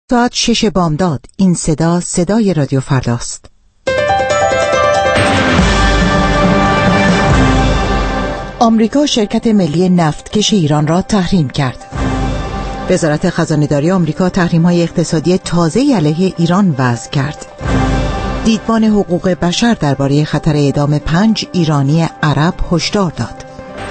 ساعت 6 بامداد. این صدا صدای رادیو فرداست. آمریکا شرکت ملی نفتکش ایران را تحریم کرد. وزارت خزانه‌داری آمریکا تحریم‌های اقتصادی تازه‌ای علیه ایران وضع کرد. دیدبان حقوق بشر درباره خطر اعدام 5 ایرانی عرب هشدار داد.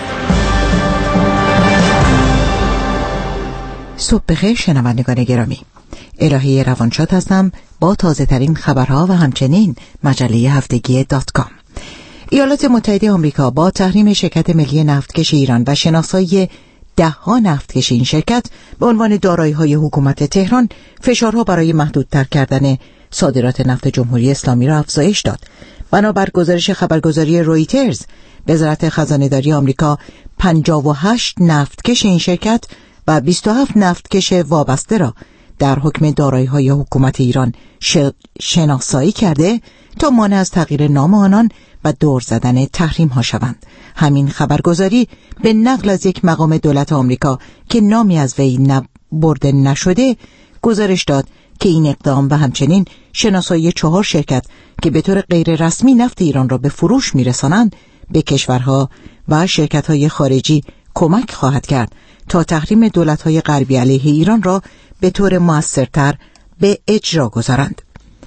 صبح بخیر شنوندگان گرامی. الهی روانشاد هستم با تازه ترین خبرها و همچنین مجله هفتگی .com. ایالات متحده آمریکا با تحریم شرکت ملی نفتکش ایران و شناسایی 10 نفتکش این شرکت به عنوان دارایی‌های حکومت تهران فشارها برای محدودتر کردن صادرات نفت جمهوری اسلامی را افزایش داد. بنابر گزارش خبرگزاری رویترز، وزارت خزانه‌داری آمریکا 58 نفتکش این شرکت و 27 نفتکش وابسته را در حکم دارایی‌های حکومت ایران شناسایی کرده تا مانع از تغییر نام آنان و دور زدن تحریم ها شوند. همین خبرگزاری به نقل از یک مقام دولت آمریکا که نامی از وی برده نشده گزارش داد که این اقدام و همچنین شناسایی 4 شرکت که به طور غیر رسمی نفت ایران را به فروش میرسانند به کشورها و شرکت‌های خارجی کمک خواهد کرد تا تحریم دولت‌های غربی علیه ایران را به طور مؤثرتر به اجرا گذارند.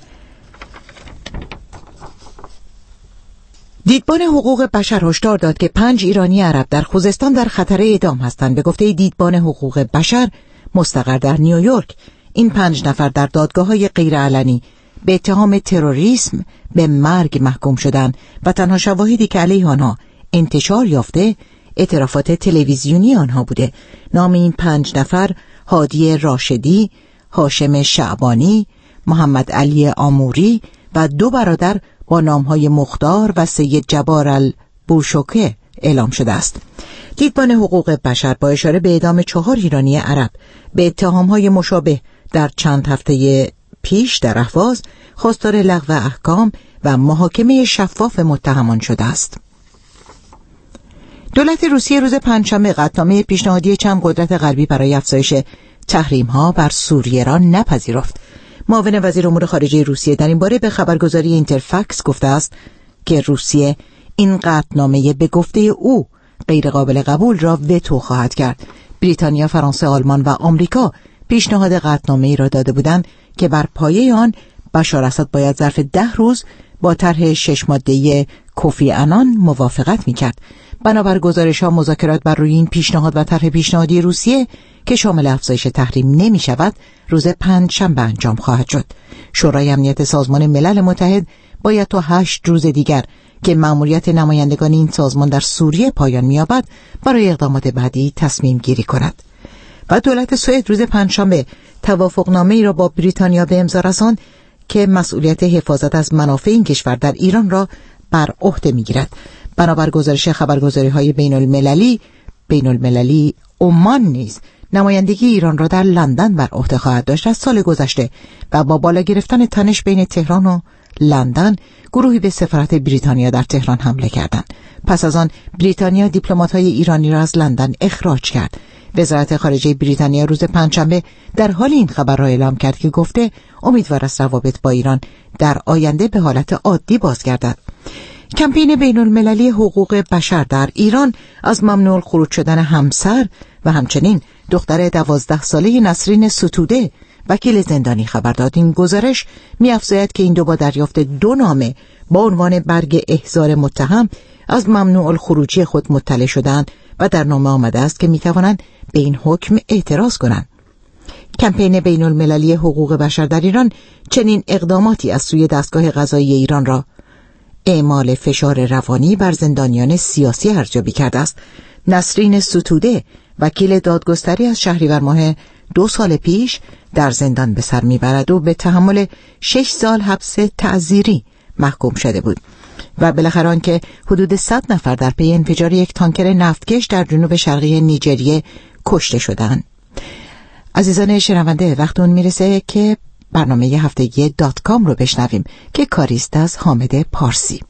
دیدبان حقوق بشر هشدار داد که 5 ایرانی عرب در خوزستان در خطر اعدام هستند. به گفته دیدبان حقوق بشر مستقر در نیویورک، این 5 نفر در دادگاه‌های غیرعلنی به اتهام تروریسم به مرگ محکوم شدند و تنها شواهدی که علیه آنها انتشار یافته اعترافات تلویزیونی آنها بوده. نام این 5 نفر هادی راشدی، هاشم شعبانی، محمد علی آموری و 2 برادر با نامهای مختار و سید جبار البوشوکه اعلام شده است. دیدبان حقوق بشر با اشاره به اعدام 4 ایرانی عرب به اتهامهای مشابه در چند هفته پیش در اهواز خواستار لغو احکام و محاکمه شفاف متهمان شده است. دولت روسیه روز پنجشنبه قطعنامه پیشنهادی چند قدرت غربی برای افزایش تحریم‌ها بر سوریه را نپذیرفت. معاون وزیر امور خارجه روسیه در این باره به خبرگزاری اینترفکس گفته است که روسیه این قطعنامه به گفته او غیر قابل قبول را وتو خواهد کرد. بریتانیا، فرانسه، آلمان و آمریکا پیشنهاد قطعنامه‌ای را داده بودند که بر پایه آن بشار اسد باید ظرف 10 روز با طرح 6 ماده‌ای کوفی عنان موافقت می‌کرد. بنابر گزارش‌ها مذاکرات بر روی این پیشنهاد و طرح پیشنهادی روسیه که شامل افزایش تحریم نمی‌شود روز پنجشنبه انجام خواهد شد. شورای امنیت سازمان ملل متحد باید تا 8 روز دیگر که مأموریت نمایندگان این سازمان در سوریه پایان می‌یابد برای اقدامات بعدی تصمیم گیری کند. و دولت سوئد روز پنجشنبه توافقنامه‌ای را با بریتانیا به امضا رساند که مسئولیت حفاظت از منافع این کشور در ایران را بر عهده می‌گیرد. بنابر گزارش خبرگزاری‌های بین‌المللی عمان نیز نمایندگی ایران را در لندن بر عهده خواهد داشت. از سال گذشته و با بالا گرفتن تنش بین تهران و لندن گروهی به سفارت بریتانیا در تهران حمله کردند. پس از آن بریتانیا دیپلمات‌های ایرانی را از لندن اخراج کرد. وزارت خارجه بریتانیا روز پنجشنبه در حال این خبر را اعلام کرد که گفته امیدوار است روابط با ایران در آینده به حالت عادی بازگردد. کمپین بین‌المللی حقوق بشر در ایران از ممنوع الخروج شدن همسر و همچنین دختر 12 ساله نسرین ستوده وکیل زندانی خبر داد. این گزارش می‌افزاید که این دو با دریافت 2 نامه با عنوان برگ احضار متهم از ممنوع الخروجی خود مطلع شدند و در نامه آمده است که می‌توانند به این حکم اعتراض کنند. کمپین بین‌المللی حقوق بشر در ایران چنین اقداماتی از سوی دستگاه قضایی ایران را اعمال فشار روانی بر زندانیان سیاسی ارزیابی کرده است. نسرین ستوده وکیل دادگستری از شهریور ماه 2 سال پیش در زندان به سر میبرد و به تحمل 6 سال حبس تعزیری محکوم شده بود و بالاخره آنکه حدود 100 نفر در پی انفجار یک تانکر نفتکش در جنوب شرقی نیجریه کشته شدند. عزیزان شنونده، وقت اون میرسه که برنامه هفتگی .com رو بشنویم که کاریست از حامد پارسی.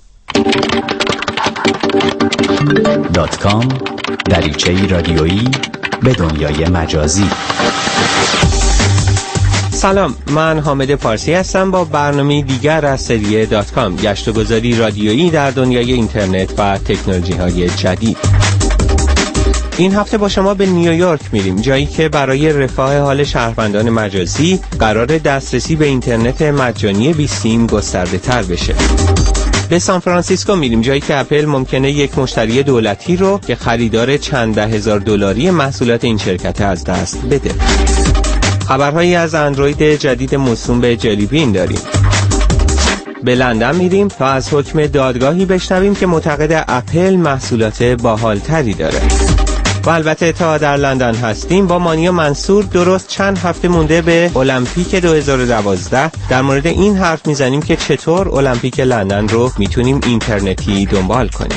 .com دریچه‌ای رادیویی به دنیای مجازی. سلام، من حامد پارسی هستم با برنامه دیگر از سری .com، گشت و گذاری رادیویی در دنیای اینترنت و تکنولوژی های جدید. این هفته با شما به نیویورک میریم، جایی که برای رفاه حال شهروندان مجازی قرار دسترسی به اینترنت مجانی بیسیم گسترده تر بشه. به سان فرانسیسکو میریم، جایی که اپل ممکنه یک مشتری دولتی رو که خریدار چند ده هزار دلاری محصولات این شرکت از دست بده. خبرهایی از اندروید جدید موسوم به جلی بین داریم. به لندن میریم تا از حکم دادگاهی بشنویم که معتقد اپل محصولات باحالتری داره. و البته تا در لندن هستیم با مانیا منصور درست چند هفته مونده به المپیک 2012 در مورد این حرف میزنیم که چطور المپیک لندن رو میتونیم اینترنتی دنبال کنیم.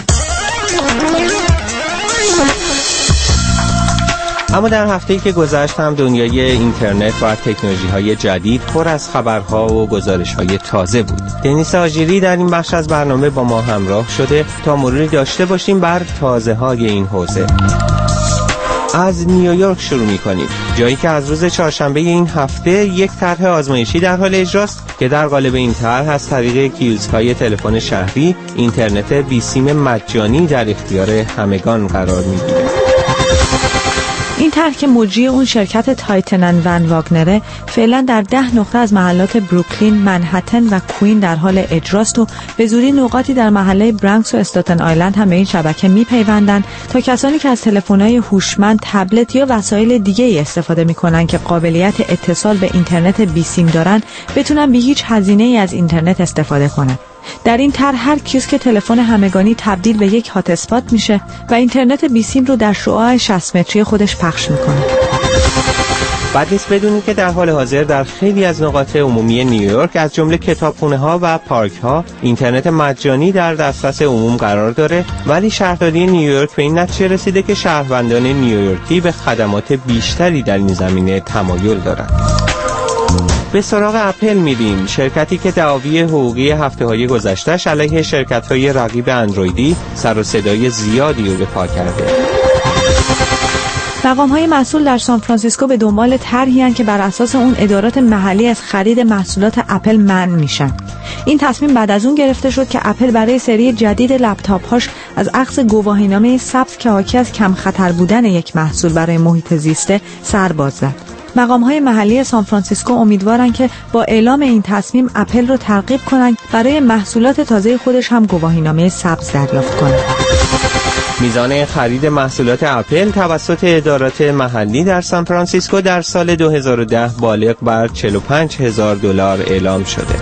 اما در هفته‌ای که گذشت هم دنیای اینترنت و تکنولوژی‌های جدید پر از خبرها و گزارش‌های تازه بود. دنیس آژیری در این بخش از برنامه با ما همراه شده تا مروری داشته باشیم بر تازه‌های این حوزه. از نیویورک شروع می‌کنیم، جایی که از روز چهارشنبه این هفته یک طرح آزمایشی در حال اجراست که در قالب این طرح از طریق کیوسک‌های تلفن شهری اینترنت بیسیم مجانی در اختیار همگان قرار می‌گیرد. این طرح که مجری اون شرکت تایتن ون واگنره فعلا در 10 نقطه از محلات بروکلین، منهتن و کوین در حال اجراست و به زودی نقاطی در محله برانکس و استاتن آیلند هم به این شبکه میپیوندن تا کسانی که از تلفن‌های هوشمند، تبلت یا وسایل دیگه‌ای استفاده میکنن که قابلیت اتصال به اینترنت بیسیم دارن بتونن بی هیچ هزینه‌ای از اینترنت استفاده کنن. در این طرح هر کیوسک تلفن همگانی تبدیل به یک هات اسپات میشه و اینترنت بیسیم رو در شعاع 60 متری خودش پخش میکنه. بعد نیست بدونید که در حال حاضر در خیلی از نقاط عمومی نیویورک از جمله کتابخونه‌ها و پارک‌ها اینترنت مجانی در دسترس عموم قرار داره، ولی شهرداری نیویورک به این نتیجه رسیده که شهروندان نیویورکی به خدمات بیشتری در این زمینه تمایل دارند. به سراغ اپل میریم، شرکتی که دعاوی حقوقی هفته‌های گذشته‌اش علیه شرکت‌های رقیب اندرویدی سر و صدای زیادی رو به پا کرده. مقام‌های مسئول در سان فرانسیسکو به دنبال طرحی هستند که بر اساس اون ادارات محلی از خرید محصولات اپل منع میشن. این تصمیم بعد از اون گرفته شد که اپل برای سری جدید لپتاپ‌هاش از اخذ گواهینامه سبز که حاکی از کم خطر بودن یک محصول برای محیط زیسته سر باز زد. مقام‌های محلی سان فرانسیسکو امیدوارن که با اعلام این تصمیم اپل رو ترغیب کنن برای محصولات تازه خودش هم گواهینامه سبز دریافت کنه. میزان خرید محصولات اپل توسط ادارات محلی در سان فرانسیسکو در سال 2010 بالغ بر $45,000 اعلام شده.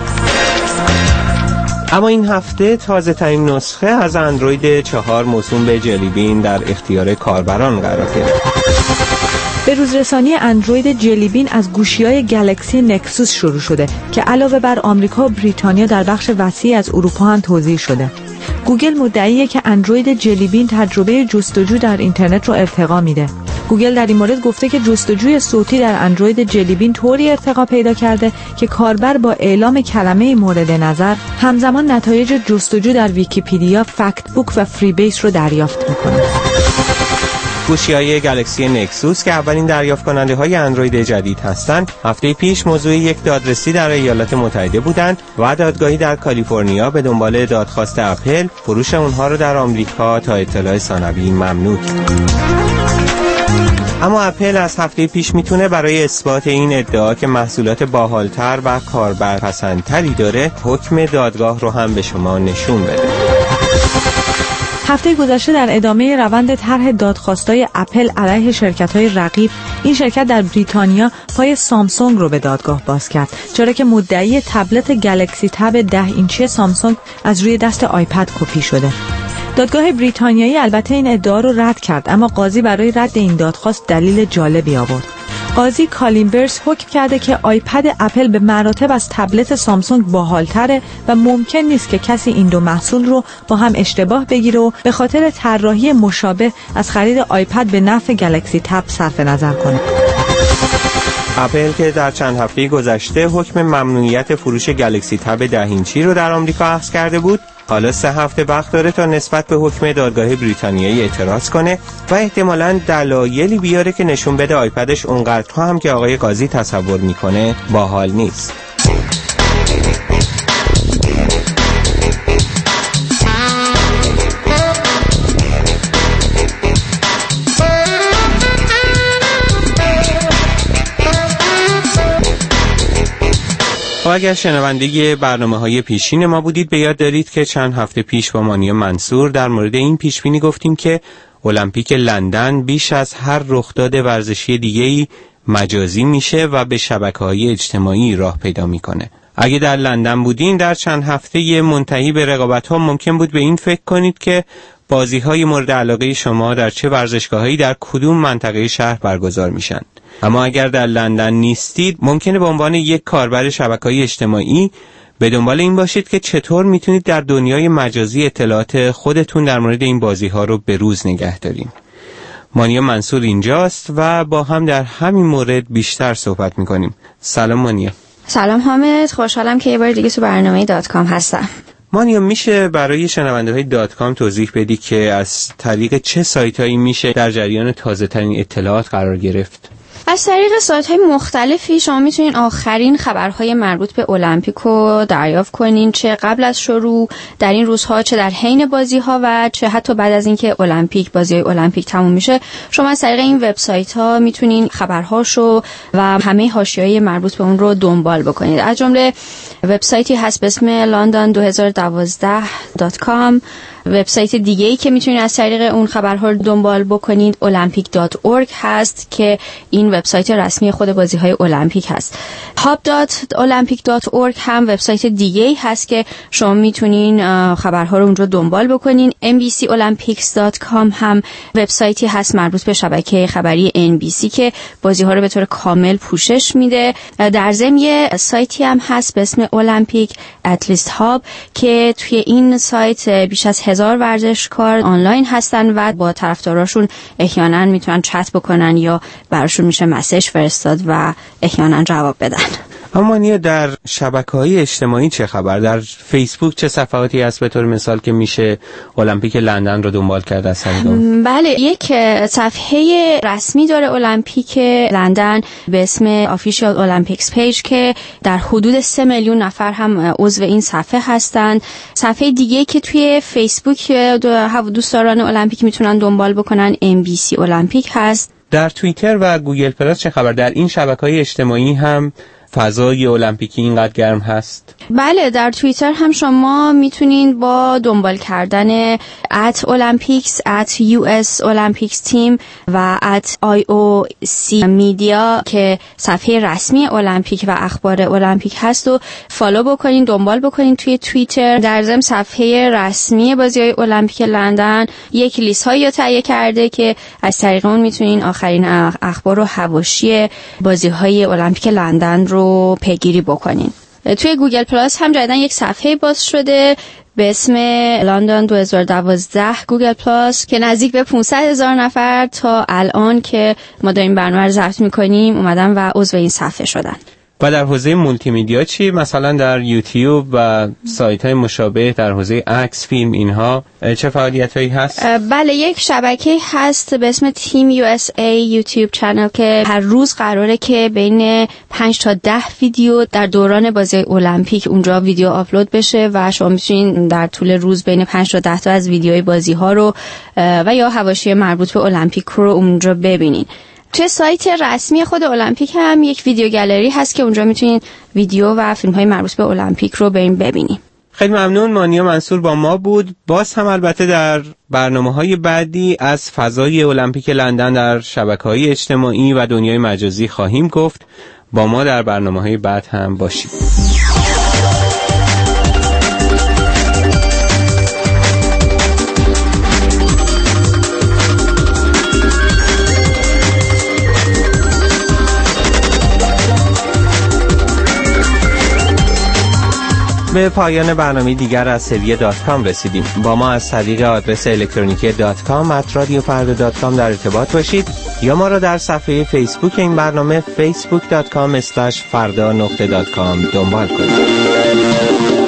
اما این هفته تازه ترین نسخه از اندروید 4 موسوم به جلی بین در اختیار کاربران قرار گرفت. به روزرسانی اندروید جلی بین از گوشی‌های گلکسی نکسوس شروع شده که علاوه بر آمریکا و بریتانیا در بخش وسیعی از اروپا هم توزیع شده. گوگل مدعیه که اندروید جلی بین تجربه جستجو در اینترنت رو ارتقا میده. گوگل در این مورد گفته که جستجوی صوتی در اندروید جلی بین طوری ارتقا پیدا کرده که کاربر با اعلام کلمه مورد نظر همزمان نتایج جستجو در ویکی‌پدیا، فکت بوک و فری بیس رو دریافت میکنه. گوشی‌های گلکسی نکسوس که اولین دریافت کننده های اندروید جدید هستند، هفته پیش موضوع یک دادرسی در ایالات متحده بودند و دادگاهی در کالیفرنیا به دنبال دادخواست اپل فروش اونها رو در آمریکا تا اطلاع ثانوی ممنوع کرد. اما اپل از هفته پیش میتونه برای اثبات این ادعا که محصولات باحالتر و کاربرپسندتری داره حکم دادگاه رو هم به شما نشون بده. هفته گذشته در ادامه روند طرح دادخواست‌های اپل علیه شرکت‌های رقیب، این شرکت در بریتانیا پای سامسونگ رو به دادگاه باز کرد، چرا که مدعی تبلت گلکسی تب 10 اینچی سامسونگ از روی دست آیپد کپی شده. دادگاه بریتانیایی البته این ادعا رو رد کرد، اما قاضی برای رد این دادخواست دلیل جالبی آورد. قاضی کالیمبرز حکم کرده که آیپد اپل به مراتب از تبلت سامسونگ باحال‌تره و ممکن نیست که کسی این دو محصول رو با هم اشتباه بگیره و به خاطر طراحی مشابه از خرید آیپد به نفع گلکسی تب صرف نظر کنه. اپل که در چند هفته گذشته حکم ممنوعیت فروش گلکسی تب 10 اینچی رو در آمریکا اخذ کرده بود، حالا 3 هفته وقت داره تا نسبت به حکم دادگاه بریتانیایی اعتراض کنه و احتمالاً دلایلی بیاره که نشون بده آیپدش اونقدر هم که آقای قاضی تصور میکنه باحال نیست. و اگر شنونده برنامه‌های پیشین ما بودید به یاد دارید که چند هفته پیش با مانیا منصور در مورد این پیشبینی گفتیم که المپیک لندن بیش از هر رخداد ورزشی دیگه‌ای مجازی میشه و به شبکه‌های اجتماعی راه پیدا میکنه. اگه در لندن بودین در چند هفته منتهی به رقابت‌ها ممکن بود به این فکر کنید که بازی‌های مورد علاقه شما در چه ورزشگاهایی در کدوم منطقه شهر برگزار میشن. اما اگر در لندن نیستید ممکنه به عنوان یک کاربر شبکه‌های اجتماعی به دنبال این باشید که چطور میتونید در دنیای مجازی اطلاعات خودتون در مورد این بازی‌ها رو به روز نگه دارین. مانیا منصور اینجاست و با هم در همین مورد بیشتر صحبت میکنیم. سلام مانیا. سلام حامد، خوشحالم که یه بار دیگه تو برنامه .com هستم. مانیا میشه برای شنونده های .com توضیح بدی که از طریق چه سایتایی میشه در جریان تازه ترین اطلاعات قرار گرفت؟ از طریق سایت‌های مختلفی شما میتونین آخرین خبرهای مربوط به المپیک رو دریافت کنین، چه قبل از شروع در این روزها، چه در حین بازی‌ها و چه حتی بعد از اینکه بازی‌های المپیک تموم میشه. شما از طریق این وبسایت‌ها میتونین خبرهاشو و همه حاشیه‌های مربوط به اون رو دنبال بکنید. از جمله وبسایتی هست به اسم london2012.com. وبسایت دیگه‌ای که میتونید از طریق اون خبرها رو دنبال بکنید olympic.org هست که این وبسایت رسمی خود بازی‌های المپیک هست. hub.olympic.org هم وبسایت دیگه‌ای هست که شما میتونین خبرها رو اونجا دنبال بکنین. nbcolympics.com هم وبسایتی هست مربوط به شبکه خبری NBC که بازی‌ها رو به طور کامل پوشش میده. در ضمن یه سایتی هم هست به اسم Olympic Athlete Hub که توی این سایت بیش از 1000 ورزشکار آنلاین هستن و با طرفداراشون احیانا میتونن چت بکنن یا براشون میشه مسیج فرستاد و احیانا جواب بدن. اما نیه در شبکه‌های اجتماعی چه خبر؟ در فیسبوک چه صفحاتی هست به طور مثال که میشه المپیک لندن رو دنبال کرد از همین؟ بله، یک صفحه رسمی داره المپیک لندن به اسم Official Olympics Page که در حدود 3 میلیون نفر هم عضو این صفحه هستند. صفحه دیگه که توی فیسبوک دوستداران المپیک میتونن دنبال بکنن NBC المپیک هست. در توییتر و گوگل پلاس چه خبر؟ در این شبکه‌های اجتماعی هم فضای المپیکی اینقدر گرم هست؟ بله، در توییتر هم شما میتونین با دنبال کردن @olympics @US Olympics Team و @IOC Media که صفحه رسمی المپیک و اخبار المپیک هست و فالو بکنین، دنبال بکنین توی توییتر. در ضمن صفحه رسمی بازی‌های المپیک لندن یک لیست هایی تهیه کرده که از طریق اون میتونین آخرین اخبار و حواشی بازی‌های المپیک لندن رو پیگیری بکنین. توی گوگل پلاس هم جدیدن یک صفحه باز شده به اسم لندن 2012 گوگل پلاس که نزدیک به 500,000 نفر تا الان که ما داریم برنامه رو ضبط میکنیم اومدن و عضو این صفحه شدن. و در حوزه مولتی میدیا چی؟ مثلا در یوتیوب و سایت های مشابه در حوزه عکس، فیلم، اینها چه فعالیت هایی هست؟ بله، یک شبکه هست به اسم تیم USA یوتیوب چنل که هر روز قراره که بین 5 تا 10 ویدیو در دوران بازی المپیک اونجا ویدیو آپلود بشه و شما میتونین در طول روز بین 5 تا 10 تا از ویدیوهای بازی ها رو و یا حواشی مربوط به المپیک رو اونجا ببینین. توی سایت رسمی خود المپیک هم یک ویدیو گالری هست که اونجا میتونین ویدیو و فیلم های مربوط به المپیک رو بریم ببینیم. خیلی ممنون. مانیا منصور با ما بود. باز هم البته در برنامه‌های بعدی از فضای المپیک لندن در شبکه‌های اجتماعی و دنیای مجازی خواهیم گفت. با ما در برنامه‌های بعد هم باشید. به پایان برنامه دیگر از سری .com رسیدیم. با ما از طریق آدرس الکترونیکی .com @radiofarda.com در ارتباط باشید یا ما را در صفحه فیسبوک این برنامه facebook.com/farda.com دنبال کنید.